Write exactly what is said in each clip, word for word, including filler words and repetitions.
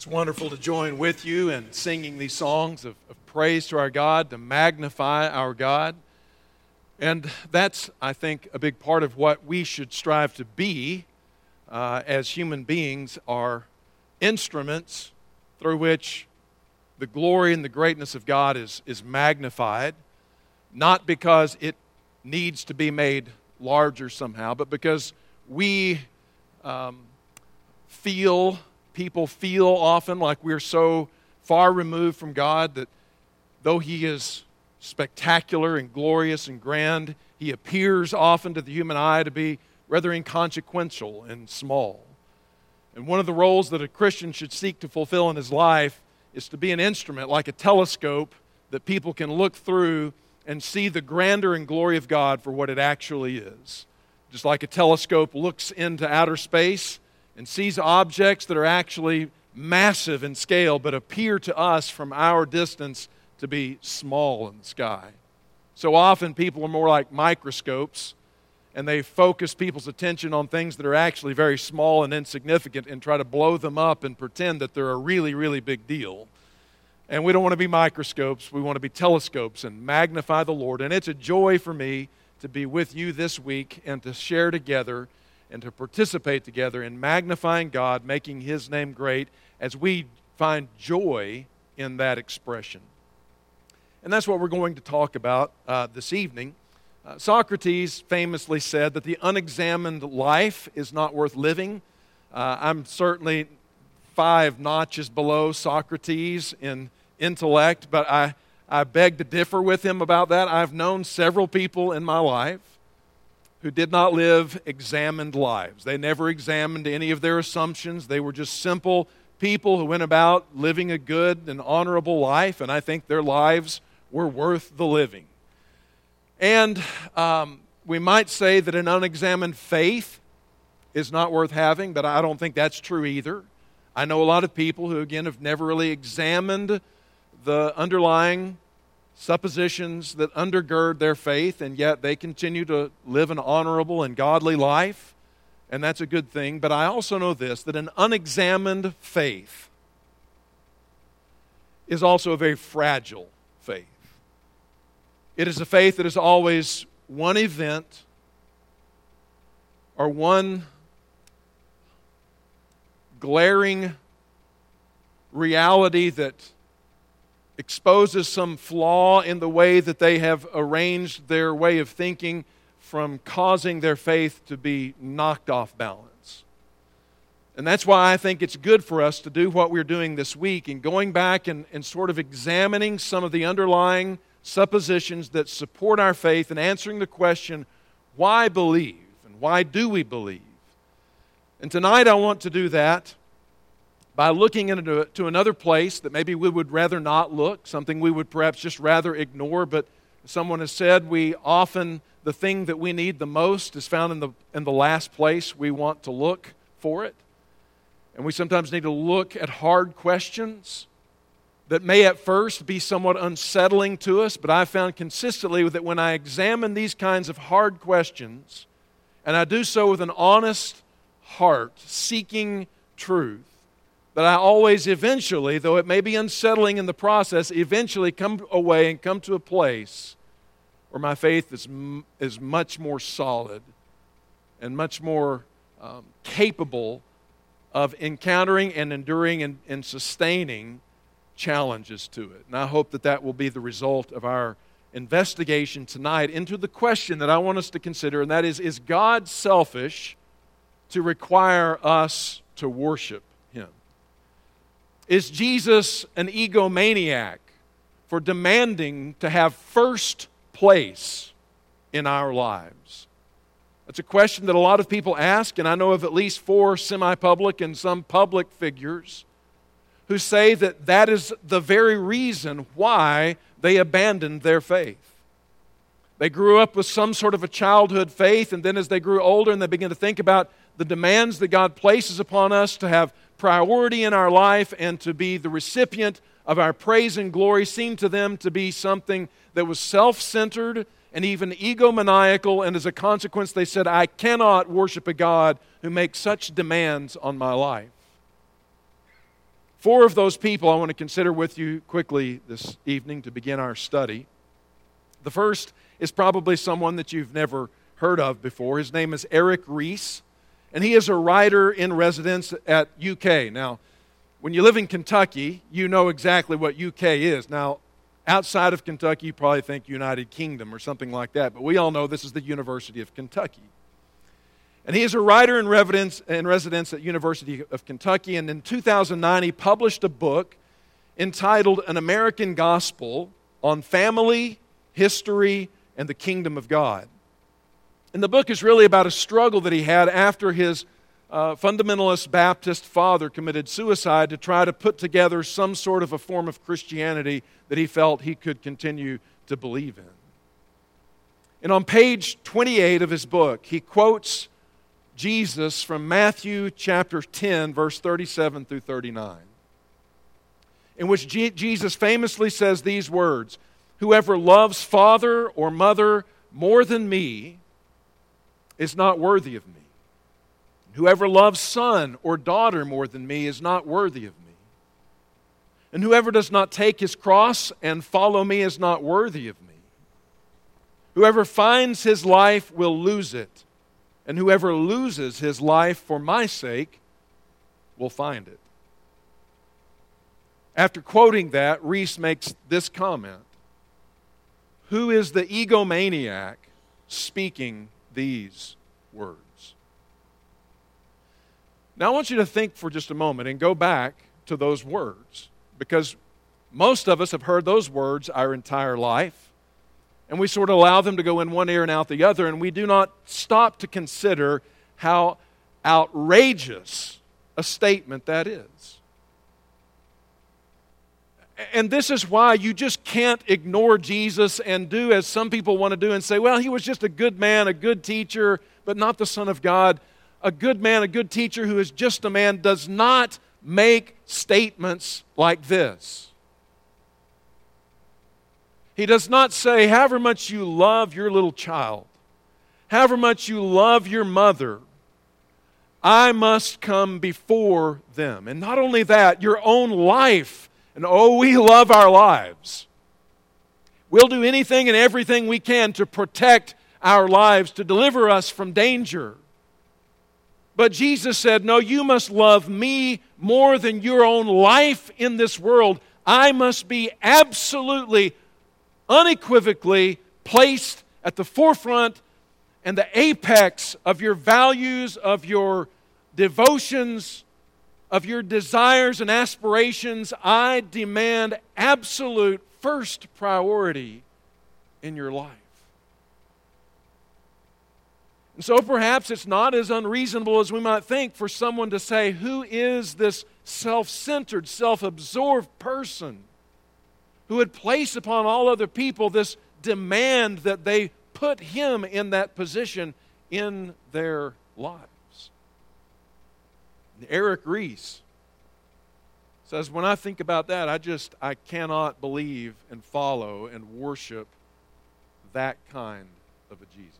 It's wonderful to join with you in singing these songs of, of praise to our God, to magnify our God. And that's, I think, a big part of what we should strive to be uh, as human beings, are instruments through which the glory and the greatness of God is, is magnified, not because it needs to be made larger somehow, but because we um, feel... People feel often like we're so far removed from God that though He is spectacular and glorious and grand, He appears often to the human eye to be rather inconsequential and small. And one of the roles that a Christian should seek to fulfill in his life is to be an instrument, like a telescope, that people can look through and see the grandeur and glory of God for what it actually is. Just like a telescope looks into outer space and sees objects that are actually massive in scale but appear to us from our distance to be small in the sky. So often people are more like microscopes, and they focus people's attention on things that are actually very small and insignificant and try to blow them up and pretend that they're a really, really big deal. And we don't want to be microscopes. We want to be telescopes and magnify the Lord. And it's a joy for me to be with you this week and to share together and to participate together in magnifying God, making His name great, as we find joy in that expression. And that's what we're going to talk about uh, this evening. Uh, Socrates famously said that the unexamined life is not worth living. Uh, I'm certainly five notches below Socrates in intellect, but I, I beg to differ with him about that. I've known several people in my life who did not live examined lives. They never examined any of their assumptions. They were just simple people who went about living a good and honorable life, and I think their lives were worth the living. And um, we might say that an unexamined faith is not worth having, but I don't think that's true either. I know a lot of people who, again, have never really examined the underlying suppositions that undergird their faith, and yet they continue to live an honorable and godly life, and that's a good thing. But I also know this, that an unexamined faith is also a very fragile faith. It is a faith that is always one event or one glaring reality that exposes some flaw in the way that they have arranged their way of thinking from causing their faith to be knocked off balance. And that's why I think it's good for us to do what we're doing this week and going back and, and sort of examining some of the underlying suppositions that support our faith and answering the question, why believe and why do we believe? And tonight I want to do that by looking into to another place that maybe we would rather not look, something we would perhaps just rather ignore, but someone has said we often, the thing that we need the most is found in the, in the last place we want to look for it. And we sometimes need to look at hard questions that may at first be somewhat unsettling to us, but I've found consistently that when I examine these kinds of hard questions, and I do so with an honest heart, seeking truth, that I always eventually, though it may be unsettling in the process, eventually come away and come to a place where my faith is, m- is much more solid and much more um, capable of encountering and enduring and, and sustaining challenges to it. And I hope that that will be the result of our investigation tonight into the question that I want us to consider, and that is, is God selfish to require us to worship Him? Is Jesus an egomaniac for demanding to have first place in our lives? That's a question that a lot of people ask, and I know of at least four semi-public and some public figures who say that that is the very reason why they abandoned their faith. They grew up with some sort of a childhood faith, and then as they grew older and they began to think about the demands that God places upon us to have priority in our life and to be the recipient of our praise and glory, seemed to them to be something that was self-centered and even egomaniacal, and as a consequence they said, I cannot worship a God who makes such demands on my life. Four of those people I want to consider with you quickly this evening to begin our study. The first is probably someone that you've never heard of before. His name is Eric Rees, and he is a writer in residence at U K. Now, when you live in Kentucky, you know exactly what U K is. Now, outside of Kentucky, you probably think United Kingdom or something like that, but we all know this is the University of Kentucky. And he is a writer in residence, in residence at University of Kentucky, and in two thousand nine he published a book entitled An American Gospel on Family, History, and the Kingdom of God. And the book is really about a struggle that he had after his uh, fundamentalist Baptist father committed suicide to try to put together some sort of a form of Christianity that he felt he could continue to believe in. And on page twenty-eight of his book, he quotes Jesus from Matthew chapter ten, verse thirty-seven through thirty-nine, in which G- Jesus famously says these words, "Whoever loves father or mother more than me is not worthy of me. Whoever loves son or daughter more than me is not worthy of me. And whoever does not take his cross and follow me is not worthy of me. Whoever finds his life will lose it, and whoever loses his life for my sake will find it." After quoting that, Rees makes this comment: "Who is the egomaniac speaking these words?" Now I want you to think for just a moment and go back to those words, because most of us have heard those words our entire life, and we sort of allow them to go in one ear and out the other, and we do not stop to consider how outrageous a statement that is. And this is why you just can't ignore Jesus and do as some people want to do and say, well, he was just a good man, a good teacher, but not the Son of God. A good man, a good teacher who is just a man does not make statements like this. He does not say, however much you love your little child, however much you love your mother, I must come before them. And not only that, your own life. And oh, we love our lives. We'll do anything and everything we can to protect our lives, to deliver us from danger. But Jesus said, no, you must love me more than your own life in this world. I must be absolutely, unequivocally placed at the forefront and the apex of your values, of your devotions, of your desires and aspirations. I demand absolute first priority in your life. And so perhaps it's not as unreasonable as we might think for someone to say, who is this self-centered, self-absorbed person who would place upon all other people this demand that they put him in that position in their lives? And Eric Rees says, when I think about that, I just, I cannot believe and follow and worship that kind of a Jesus.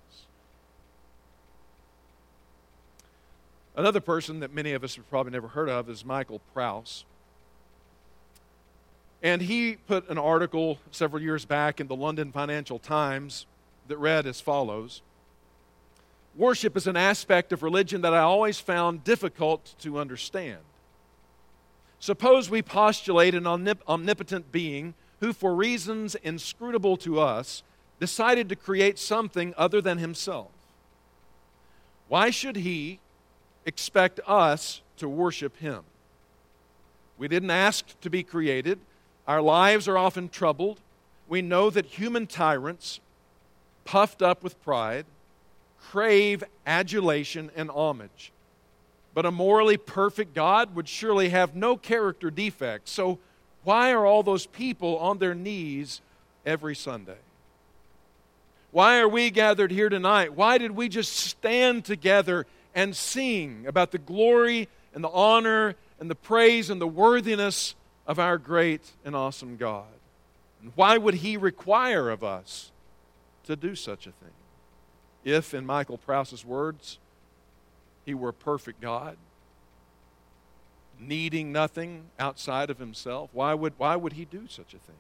Another person that many of us have probably never heard of is Michael Prowse. And he put an article several years back in the London Financial Times that read as follows: worship is an aspect of religion that I always found difficult to understand. Suppose we postulate an omnip- omnipotent being who, for reasons inscrutable to us, decided to create something other than himself. Why should he expect us to worship him? We didn't ask to be created. Our lives are often troubled. We know that human tyrants, puffed up with pride, crave adulation and homage. But a morally perfect God would surely have no character defects. So why are all those people on their knees every Sunday? Why are we gathered here tonight? Why did we just stand together and sing about the glory and the honor and the praise and the worthiness of our great and awesome God? And why would he require of us to do such a thing? If, in Michael Prowse's words, he were a perfect God, needing nothing outside of himself. Why would, why would he do such a thing?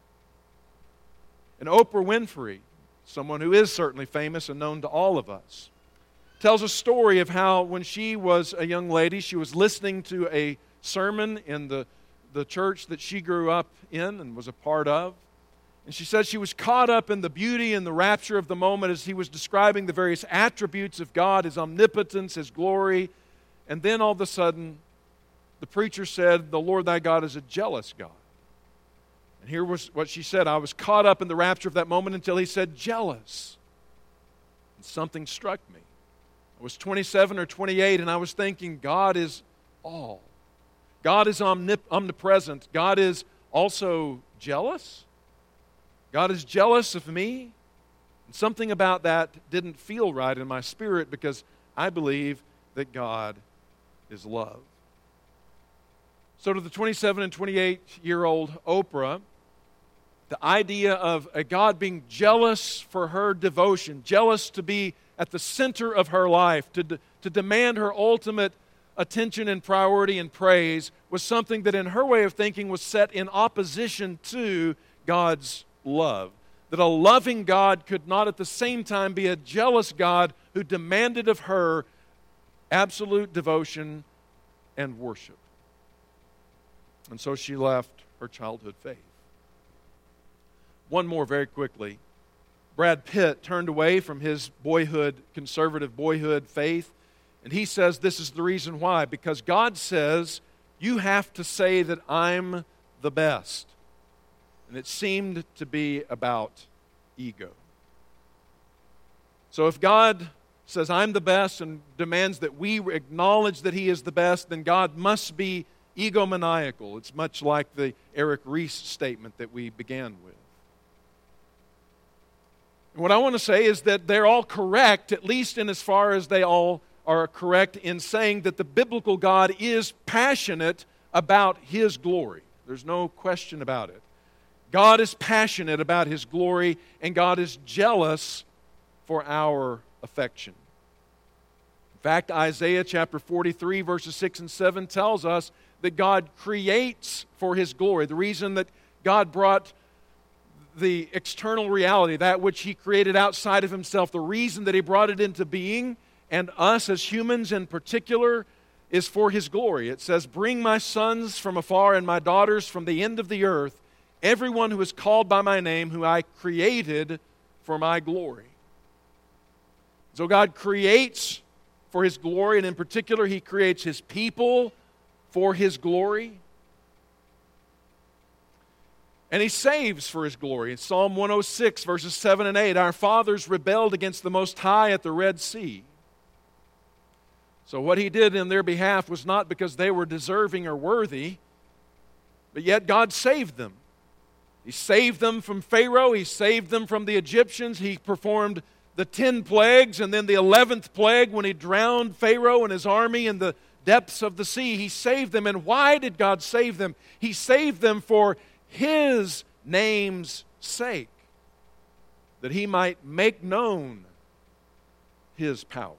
And Oprah Winfrey, someone who is certainly famous and known to all of us, tells a story of how when she was a young lady, she was listening to a sermon in the, the church that she grew up in and was a part of. And she said she was caught up in the beauty and the rapture of the moment as he was describing the various attributes of God, His omnipotence, His glory. And then all of a sudden, the preacher said, "The Lord thy God is a jealous God." And here was what she said: "I was caught up in the rapture of that moment until he said jealous. And something struck me. I was twenty-seven or twenty-eight, and I was thinking, God is all. God is omnip- omnipresent. God is also jealous. God is jealous of me." And something about that didn't feel right in my spirit, because I believe that God is love. So to the twenty-seven and twenty-eight-year-old Oprah, the idea of a God being jealous for her devotion, jealous to be at the center of her life, to, de- to demand her ultimate attention and priority and praise, was something that in her way of thinking was set in opposition to God's love. That a loving God could not at the same time be a jealous God who demanded of her absolute devotion and worship. And so she left her childhood faith. One more very quickly. Brad Pitt turned away from his boyhood, conservative boyhood faith, and he says this is the reason why. Because God says, you have to say that I'm the best. And it seemed to be about ego. So if God says I'm the best and demands that we acknowledge that He is the best, then God must be egomaniacal. It's much like the Eric Ries statement that we began with. And what I want to say is that they're all correct, at least in as far as they all are correct in saying that the biblical God is passionate about His glory. There's no question about it. God is passionate about His glory, and God is jealous for our affection. In fact, Isaiah chapter forty-three, verses six and seven tells us that God creates for His glory. The reason that God brought the external reality, that which He created outside of Himself, the reason that He brought it into being, and us as humans in particular, is for His glory. It says, "Bring my sons from afar and my daughters from the end of the earth, everyone who is called by my name, who I created for my glory." So God creates for His glory, and in particular, He creates His people for His glory. And He saves for His glory. In Psalm one oh six, verses seven and eight, our fathers rebelled against the Most High at the Red Sea. So what He did in their behalf was not because they were deserving or worthy, but yet God saved them. He saved them from Pharaoh. He saved them from the Egyptians. He performed the ten plagues, and then the eleventh plague when He drowned Pharaoh and his army in the depths of the sea. He saved them. And why did God save them? He saved them for His name's sake, that He might make known His power.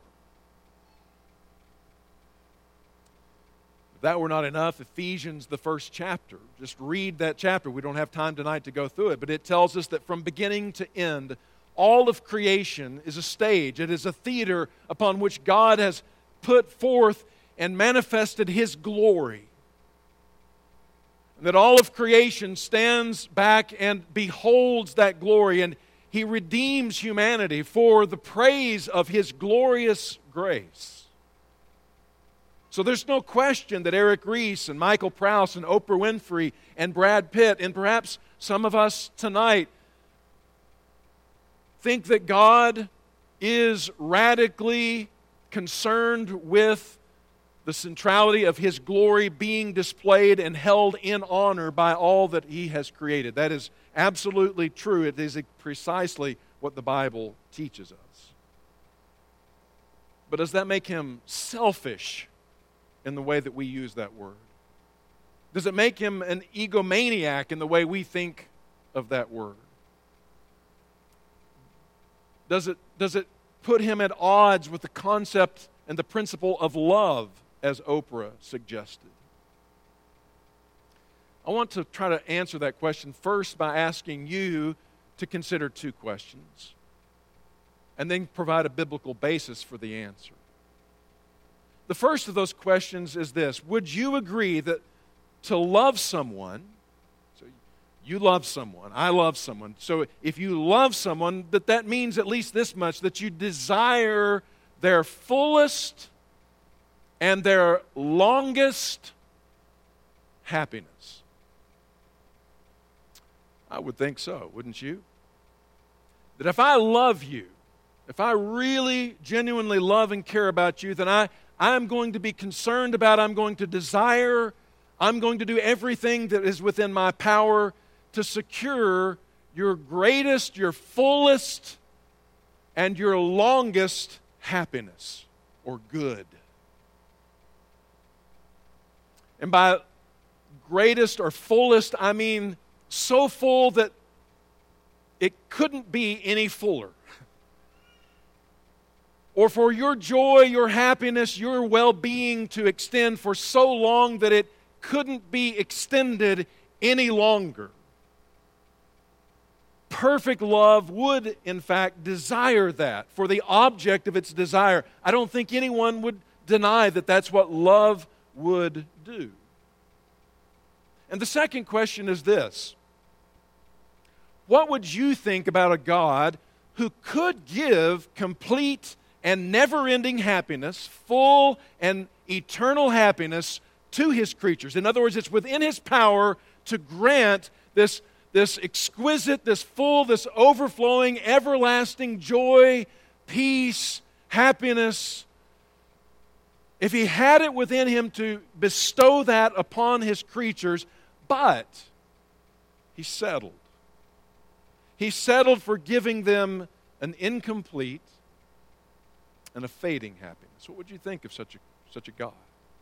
If that were not enough, Ephesians, the first chapter, just read that chapter. We don't have time tonight to go through it, but it tells us that from beginning to end, all of creation is a stage. It is a theater upon which God has put forth and manifested His glory. And that all of creation stands back and beholds that glory, and He redeems humanity for the praise of His glorious grace. So there's no question that Eric Ries and Michael Prowse and Oprah Winfrey and Brad Pitt, and perhaps some of us tonight, think that God is radically concerned with the centrality of His glory being displayed and held in honor by all that He has created. That is absolutely true. It is precisely what the Bible teaches us. But does that make Him selfish in the way that we use that word? Does it make Him an egomaniac in the way we think of that word? Does it, does it put Him at odds with the concept and the principle of love, as Oprah suggested? I want to try to answer that question first by asking you to consider two questions and then provide a biblical basis for the answer. The first of those questions is this: would you agree that to love someone, so you love someone, I love someone, so if you love someone, that that means at least this much, that you desire their fullest and their longest happiness? I would think so, wouldn't you? That if I love you, if I really genuinely love and care about you, then I, I'm going to be concerned about, I'm going to desire, I'm going to do everything that is within my power to secure your greatest, your fullest, and your longest happiness or good. And by greatest or fullest, I mean so full that it couldn't be any fuller. Or for your joy, your happiness, your well-being to extend for so long that it couldn't be extended any longer. Perfect love would, in fact, desire that for the object of its desire. I don't think anyone would deny that that's what love would do. And the second question is this: what would you think about a God who could give complete and never-ending happiness, full and eternal happiness to His creatures? In other words, it's within His power to grant this, this exquisite, this full, this overflowing, everlasting joy, peace, happiness. If He had it within Him to bestow that upon His creatures, but He settled. He settled for giving them an incomplete and a fading happiness. What would you think of such a, such a God?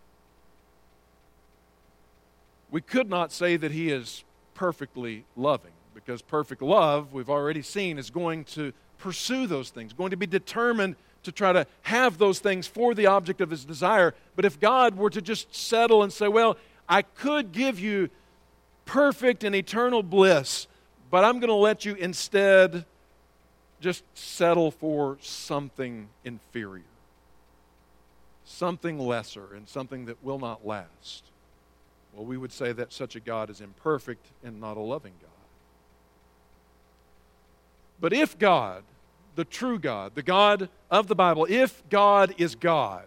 We could not say that He is perfectly loving, because perfect love, we've already seen, is going to pursue those things, going to be determined to try to have those things for the object of His desire. But if God were to just settle and say, well, I could give you perfect and eternal bliss, but I'm going to let you instead just settle for something inferior, something lesser, and something that will not last. Well, we would say that such a God is imperfect and not a loving God. But if God, the true God, the God of the Bible, if God is God,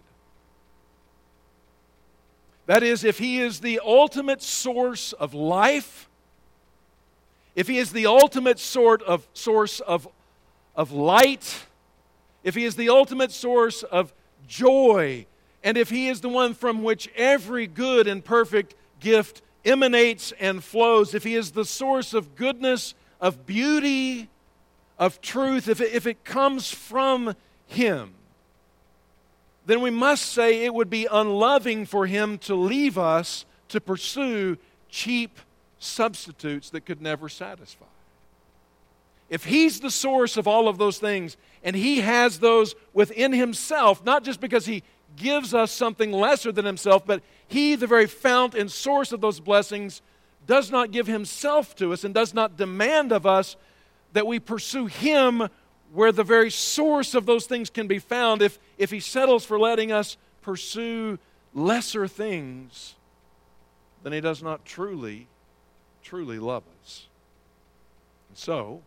that is, if He is the ultimate source of life, if He is the ultimate sort of source of, of light, if He is the ultimate source of joy, and if He is the one from which every good and perfect gift emanates and flows, if He is the source of goodness, of beauty, of truth, if it, if it comes from Him, then we must say it would be unloving for Him to leave us to pursue cheap substitutes that could never satisfy. If He's the source of all of those things, and He has those within Himself, not just because He gives us something lesser than Himself, but He, the very fount and source of those blessings, does not give Himself to us and does not demand of us that we pursue Him where the very source of those things can be found. If, if He settles for letting us pursue lesser things, then He does not truly truly love us. And so,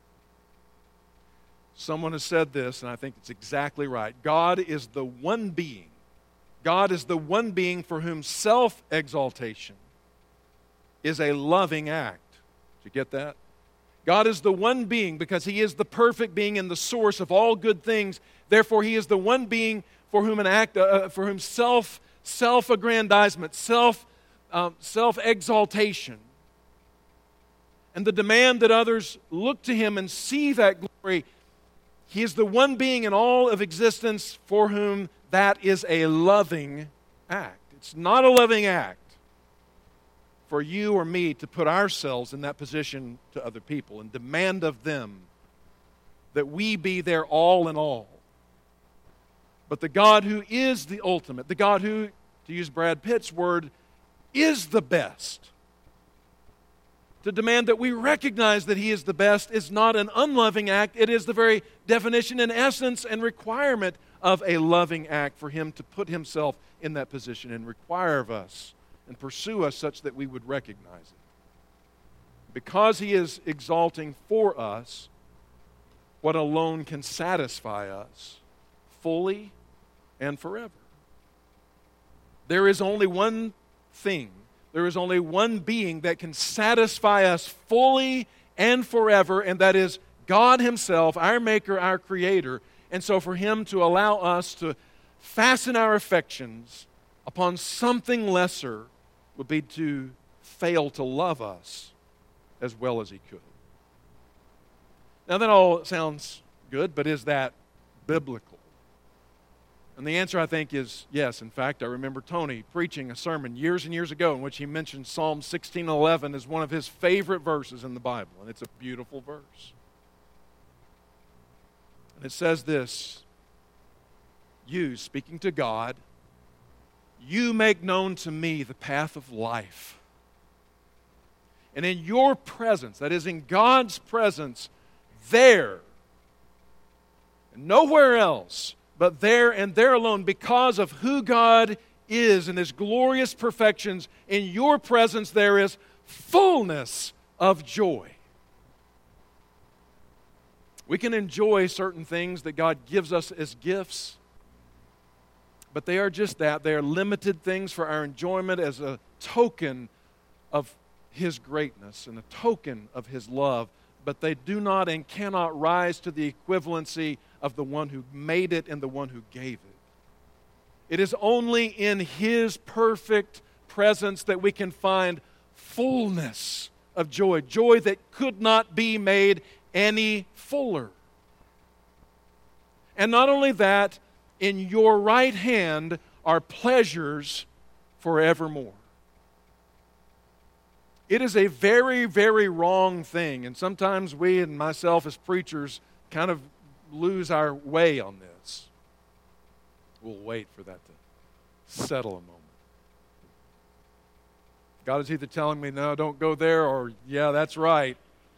someone has said this, and I think it's exactly right. God is the one being. God is the one being for whom self-exaltation is a loving act. Did you get that? God is the one being because He is the perfect being and the source of all good things. Therefore, He is the one being for whom an act, uh, for whom self, self-aggrandizement, self, um, self-exaltation, and the demand that others look to Him and see that glory. He is the one being in all of existence for whom that is a loving act. It's not a loving act for you or me to put ourselves in that position to other people and demand of them that we be their all in all. But the God who is the ultimate, the God who, to use Brad Pitt's word, is the best, To demand that we recognize that He is the best is not an unloving act. It is the very definition and essence and requirement of a loving act for Him to put Himself in that position and require of us and pursue us such that we would recognize it. Because He is exalting for us what alone can satisfy us fully and forever. There is only one thing, there is only one being that can satisfy us fully and forever, and that is God Himself, our Maker, our Creator. And so for Him to allow us to fasten our affections upon something lesser would be to fail to love us as well as He could. Now that all sounds good, but is that biblical? And the answer, I think, is yes. In fact, I remember Tony preaching a sermon years and years ago in which he mentioned Psalm sixteen eleven as one of his favorite verses in the Bible, and it's a beautiful verse. And it says this, "You," speaking to God, "you make known to me the path of life. And in your presence," that is, in God's presence, there, and nowhere else, but there and there alone, because of who God is and His glorious perfections, in your presence there is fullness of joy. We can enjoy certain things that God gives us as gifts, but they are just that. They are limited things for our enjoyment as a token of His greatness and a token of His love, but they do not and cannot rise to the equivalency of the one who made it and the one who gave it. It is only in His perfect presence that we can find fullness of joy, joy that could not be made any fuller. And not only that, in your right hand are pleasures forevermore. It is a very, very wrong thing, and sometimes we and myself as preachers kind of lose our way on this. We'll wait for that to settle a moment. God is either telling me, no, don't go there, or yeah, that's right.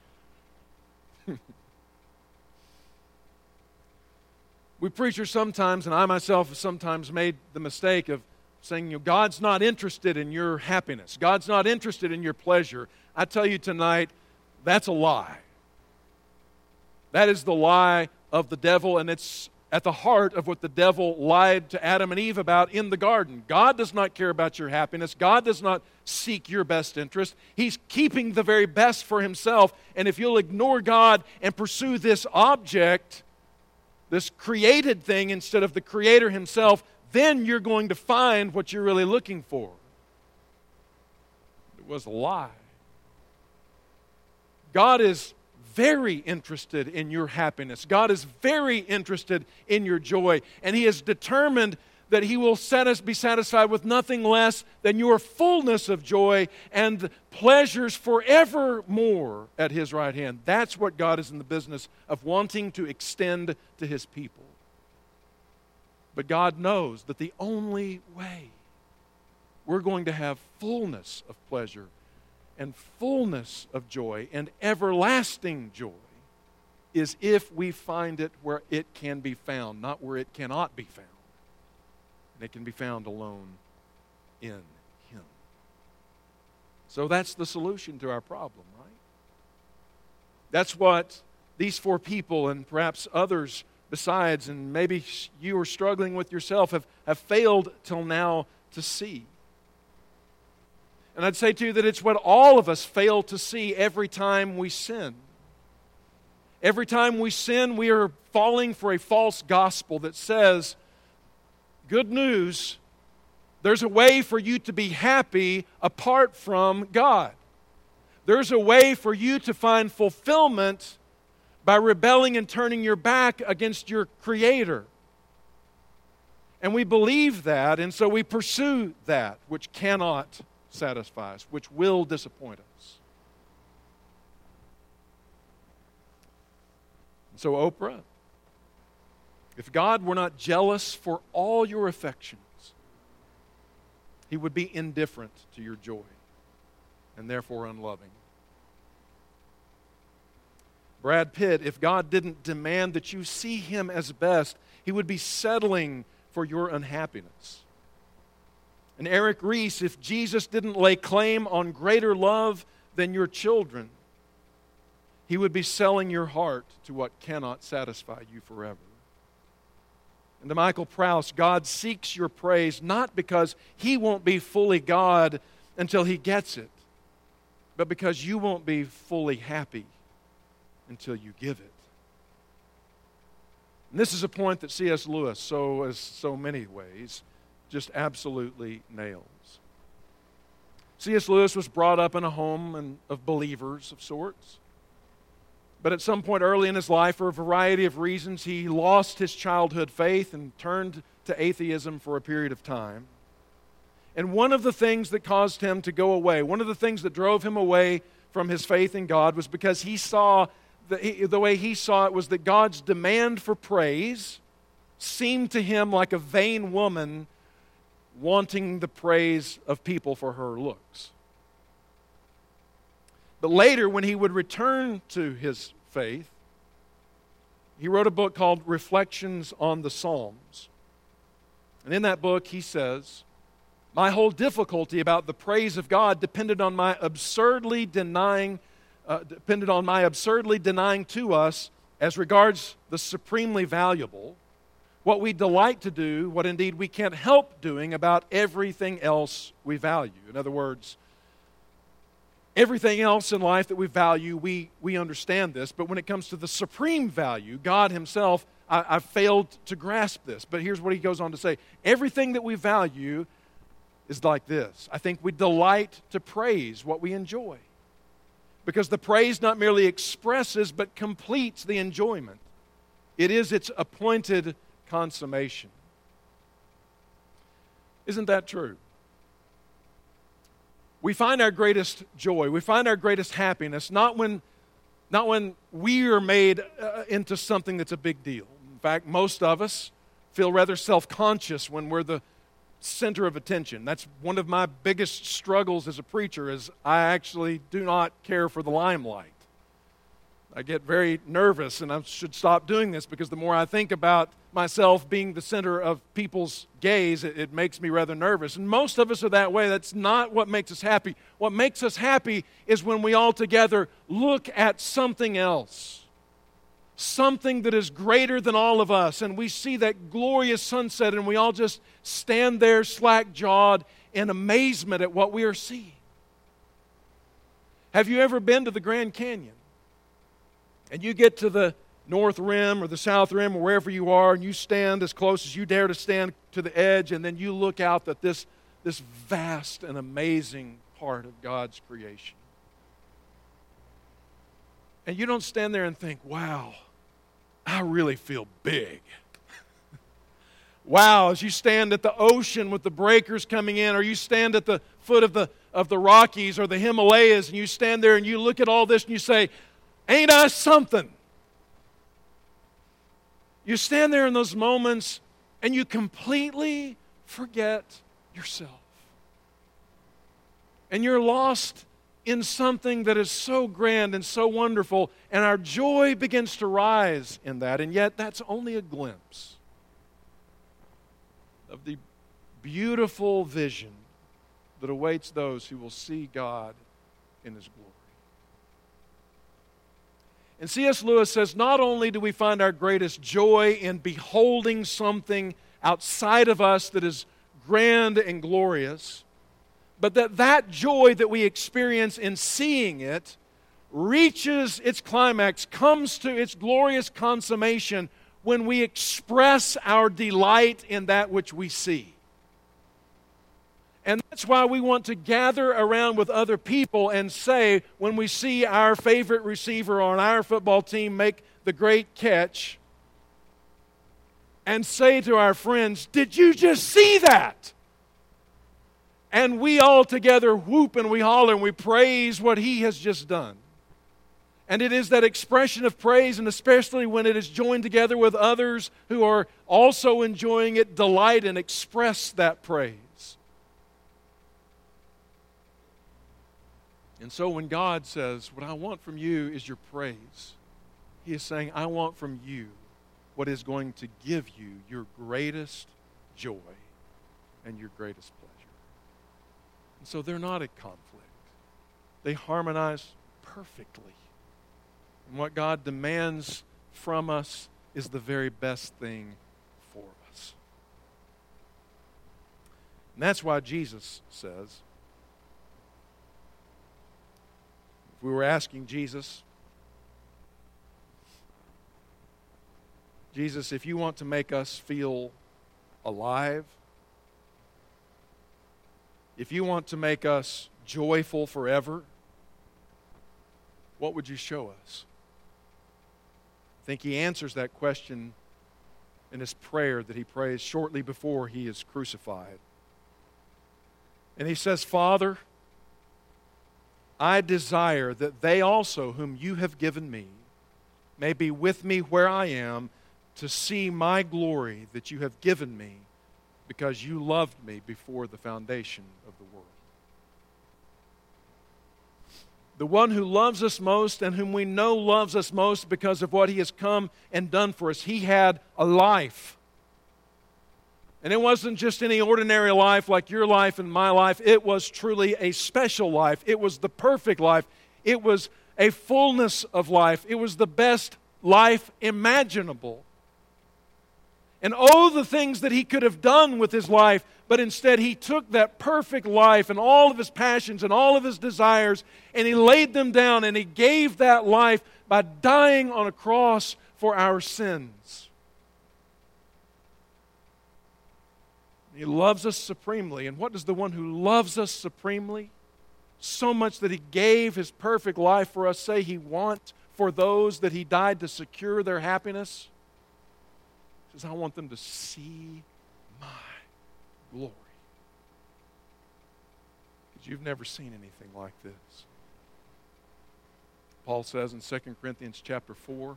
We preachers sometimes, and I myself have sometimes made the mistake of saying, you know, God's not interested in your happiness. God's not interested in your pleasure. I tell you tonight, that's a lie. That is the lie of the devil, and it's at the heart of what the devil lied to Adam and Eve about in the garden. God does not care about your happiness. God does not seek your best interest. He's keeping the very best for Himself, and if you'll ignore God and pursue this object, this created thing instead of the Creator Himself, then you're going to find what you're really looking for. It was a lie. God is very interested in your happiness. God is very interested in your joy. And He is determined that He will set us, be satisfied with nothing less than your fullness of joy and pleasures forevermore at His right hand. That's what God is in the business of wanting to extend to His people. But God knows that the only way we're going to have fullness of pleasure and fullness of joy and everlasting joy is if we find it where it can be found, not where it cannot be found. And it can be found alone in Him. So that's the solution to our problem, right? That's what these four people and perhaps others besides, and maybe you are struggling with yourself, have, have failed till now to see. And I'd say to you that it's what all of us fail to see every time we sin. Every time we sin, we are falling for a false gospel that says, good news, there's a way for you to be happy apart from God. There's a way for you to find fulfillment by rebelling and turning your back against your Creator. And we believe that, and so we pursue that which cannot satisfy us, which will disappoint us. And so, Oprah, if God were not jealous for all your affections, He would be indifferent to your joy and therefore unloving. Brad Pitt, if God didn't demand that you see Him as best, He would be settling for your unhappiness. And Eric Reese, if Jesus didn't lay claim on greater love than your children, He would be selling your heart to what cannot satisfy you forever. And to Michael Prouse, God seeks your praise not because He won't be fully God until He gets it, but because you won't be fully happy until you give it. And this is a point that C S Lewis, so as so many ways, just absolutely nails. C S Lewis was brought up in a home and of believers of sorts. But at some point early in his life, for a variety of reasons, he lost his childhood faith and turned to atheism for a period of time. And one of the things that caused him to go away, one of the things that drove him away from his faith in God was because he saw, the, the way he saw it was that God's demand for praise seemed to him like a vain woman wanting the praise of people for her looks. But later, when he would return to his faith, he wrote a book called Reflections on the Psalms. And in that book, he says, "My whole difficulty about the praise of God depended on my absurdly denying, uh, depended on my absurdly denying to us, as regards the supremely valuable, what we delight to do, what indeed we can't help doing about everything else we value." In other words, everything else in life that we value, we, we understand this. But when it comes to the supreme value, God Himself, I, I've failed to grasp this. But here's what he goes on to say. Everything that we value is like this. I think we delight to praise what we enjoy. Because the praise not merely expresses, but completes the enjoyment. It is its appointed consummation. Isn't that true? We find our greatest joy, we find our greatest happiness not when, not when we are made uh, into something that's a big deal. In fact, most of us feel rather self-conscious when we're the center of attention. That's one of my biggest struggles as a preacher, is I actually do not care for the limelight. I get very nervous, and I should stop doing this because the more I think about myself being the center of people's gaze, it, it makes me rather nervous. And most of us are that way. That's not what makes us happy. What makes us happy is when we all together look at something else, something that is greater than all of us, and we see that glorious sunset, and we all just stand there slack-jawed in amazement at what we are seeing. Have you ever been to the Grand Canyon? And you get to the north rim or the south rim or wherever you are, and you stand as close as you dare to stand to the edge, and then you look out at this, this vast and amazing part of God's creation. And you don't stand there and think, wow, I really feel big. Wow, as you stand at the ocean with the breakers coming in, or you stand at the foot of the, of the Rockies or the Himalayas, and you stand there and you look at all this and you say, ain't I something? You stand there in those moments and you completely forget yourself. And you're lost in something that is so grand and so wonderful, and our joy begins to rise in that, and yet that's only a glimpse of the beautiful vision that awaits those who will see God in His glory. And C S Lewis says, not only do we find our greatest joy in beholding something outside of us that is grand and glorious, but that that joy that we experience in seeing it reaches its climax, comes to its glorious consummation when we express our delight in that which we see. And that's why we want to gather around with other people and say, when we see our favorite receiver on our football team make the great catch, and say to our friends, did you just see that? And we all together whoop and we holler and we praise what he has just done. And it is that expression of praise, and especially when it is joined together with others who are also enjoying it, delight and express that praise. And so when God says, what I want from you is your praise, He is saying, I want from you what is going to give you your greatest joy and your greatest pleasure. And so they're not at conflict. They harmonize perfectly. And what God demands from us is the very best thing for us. And that's why Jesus says, if we were asking Jesus, Jesus, if you want to make us feel alive, if you want to make us joyful forever, what would you show us? I think he answers that question in his prayer that he prays shortly before he is crucified. And he says, Father, I desire that they also whom you have given me may be with me where I am, to see my glory that you have given me because you loved me before the foundation of the world. The one who loves us most and whom we know loves us most because of what he has come and done for us, he had a life. And it wasn't just any ordinary life like your life and my life. It was truly a special life. It was the perfect life. It was a fullness of life. It was the best life imaginable. And oh, the things that he could have done with his life, but instead he took that perfect life and all of his passions and all of his desires and he laid them down and he gave that life by dying on a cross for our sins. He loves us supremely. And what does the one who loves us supremely, so much that he gave his perfect life for us, say he wants for those that he died to secure their happiness? He says, I want them to see my glory. Because you've never seen anything like this. Paul says in Second Corinthians chapter four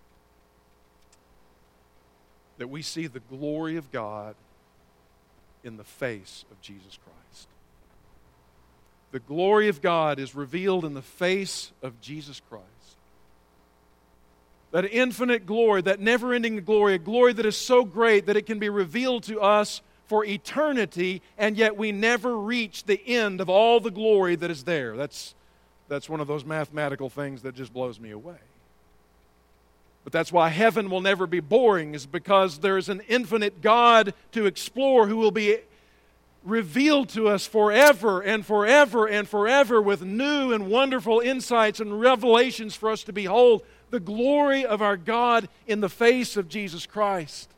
that we see the glory of God in the face of Jesus Christ. The glory of God is revealed in the face of Jesus Christ. That infinite glory, that never-ending glory, a glory that is so great that it can be revealed to us for eternity, and yet we never reach the end of all the glory that is there. That's, that's one of those mathematical things that just blows me away. But that's why heaven will never be boring, is because there is an infinite God to explore who will be revealed to us forever and forever and forever with new and wonderful insights and revelations for us to behold the glory of our God in the face of Jesus Christ.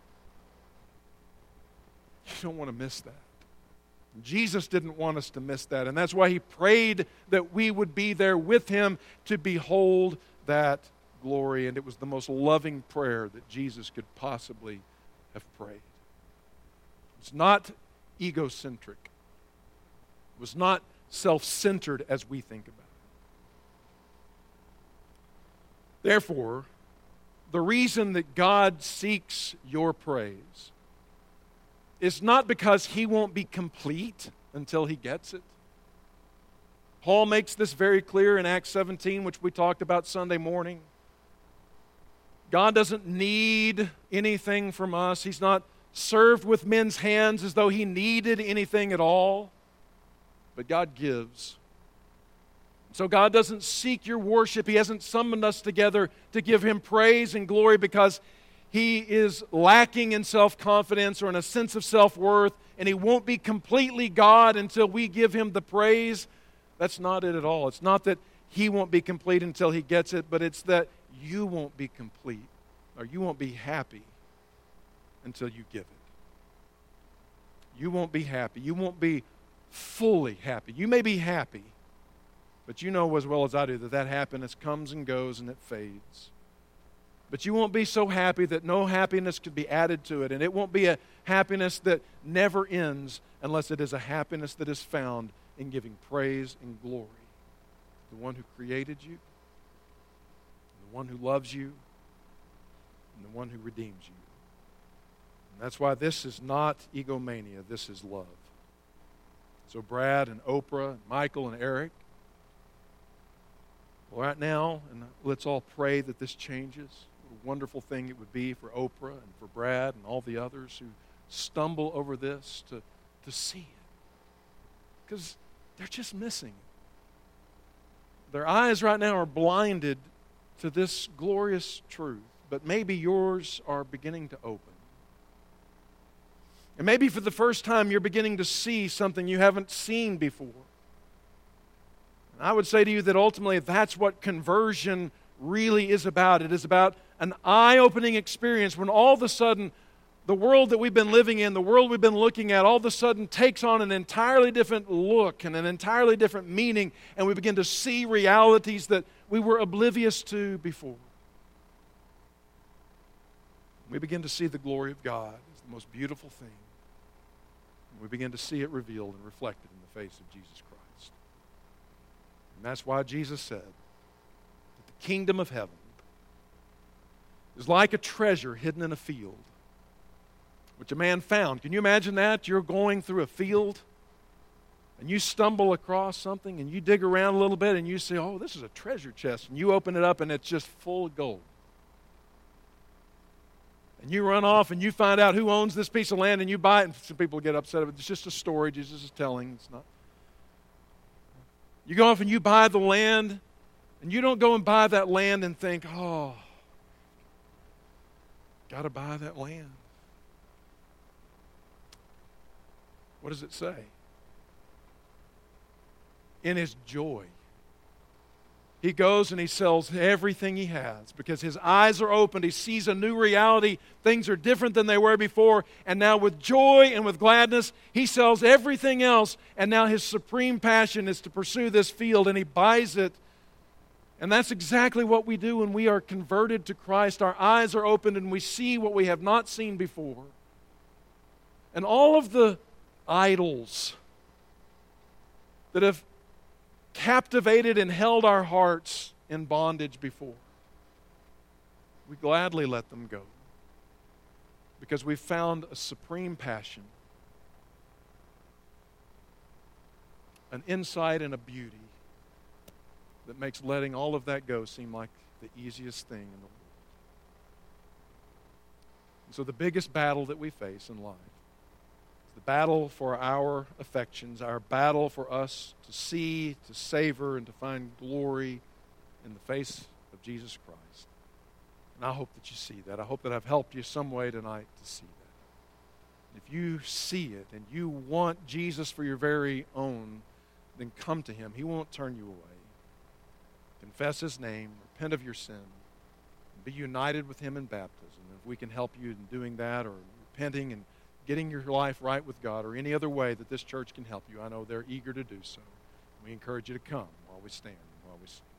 You don't want to miss that. Jesus didn't want us to miss that, and that's why he prayed that we would be there with him to behold that glory, and it was the most loving prayer that Jesus could possibly have prayed. It's not egocentric. It was not self-centered as we think about it. Therefore, the reason that God seeks your praise is not because he won't be complete until he gets it. Paul makes this very clear in Acts seventeen, which we talked about Sunday morning. God doesn't need anything from us. He's not served with men's hands as though he needed anything at all. But God gives. So God doesn't seek your worship. He hasn't summoned us together to give him praise and glory because he is lacking in self-confidence or in a sense of self-worth, and he won't be completely God until we give him the praise. That's not it at all. It's not that he won't be complete until he gets it, but it's that you won't be complete or you won't be happy until you give it. You won't be happy. You won't be fully happy. You may be happy, but you know as well as I do that that happiness comes and goes and it fades. But you won't be so happy that no happiness could be added to it, and it won't be a happiness that never ends unless it is a happiness that is found in giving praise and glory to the one who created you, the one who loves you, and the one who redeems you. And that's why this is not egomania, this is love. So Brad and Oprah, and Michael and Eric, Well, right now, and let's all pray that this changes. What a wonderful thing it would be for Oprah and for Brad and all the others who stumble over this to, to see it. Because they're just missing it. Their eyes right now are blinded to this glorious truth, but maybe yours are beginning to open. And maybe for the first time you're beginning to see something you haven't seen before. And I would say to you that ultimately that's what conversion really is about. It is about an eye-opening experience when all of a sudden the world that we've been living in, the world we've been looking at, all of a sudden takes on an entirely different look and an entirely different meaning, and we begin to see realities that we were oblivious to before. We begin to see the glory of God as the most beautiful thing. We begin to see it revealed and reflected in the face of Jesus Christ. And that's why Jesus said that the kingdom of heaven is like a treasure hidden in a field, which a man found. Can you imagine that? You're going through a field and you stumble across something and you dig around a little bit and you say, oh, this is a treasure chest. And you open it up and it's just full of gold. And you run off and you find out who owns this piece of land and you buy it. And some people get upset about it. It's just a story Jesus is telling. It's not. You go off and you buy the land, and you don't go and buy that land and think, oh, got to buy that land. What does it say? In his joy, he goes and he sells everything he has because his eyes are opened. He sees a new reality. Things are different than they were before. And now with joy and with gladness, he sells everything else. And now his supreme passion is to pursue this field, and he buys it. And that's exactly what we do when we are converted to Christ. Our eyes are opened and we see what we have not seen before. And all of the idols that have captivated and held our hearts in bondage before, we gladly let them go because we've found a supreme passion, an insight and a beauty that makes letting all of that go seem like the easiest thing in the world. And so the biggest battle that we face in life, the battle for our affections, our battle for us to see, to savor, and to find glory in the face of Jesus Christ. And I hope that you see that. I hope that I've helped you some way tonight to see that. If you see it and you want Jesus for your very own, then come to him. He won't turn you away. Confess his name, repent of your sin, and be united with him in baptism. If we can help you in doing that, or repenting and getting your life right with God, or any other way that this church can help you, I know they're eager to do so. We encourage you to come while we stand, while we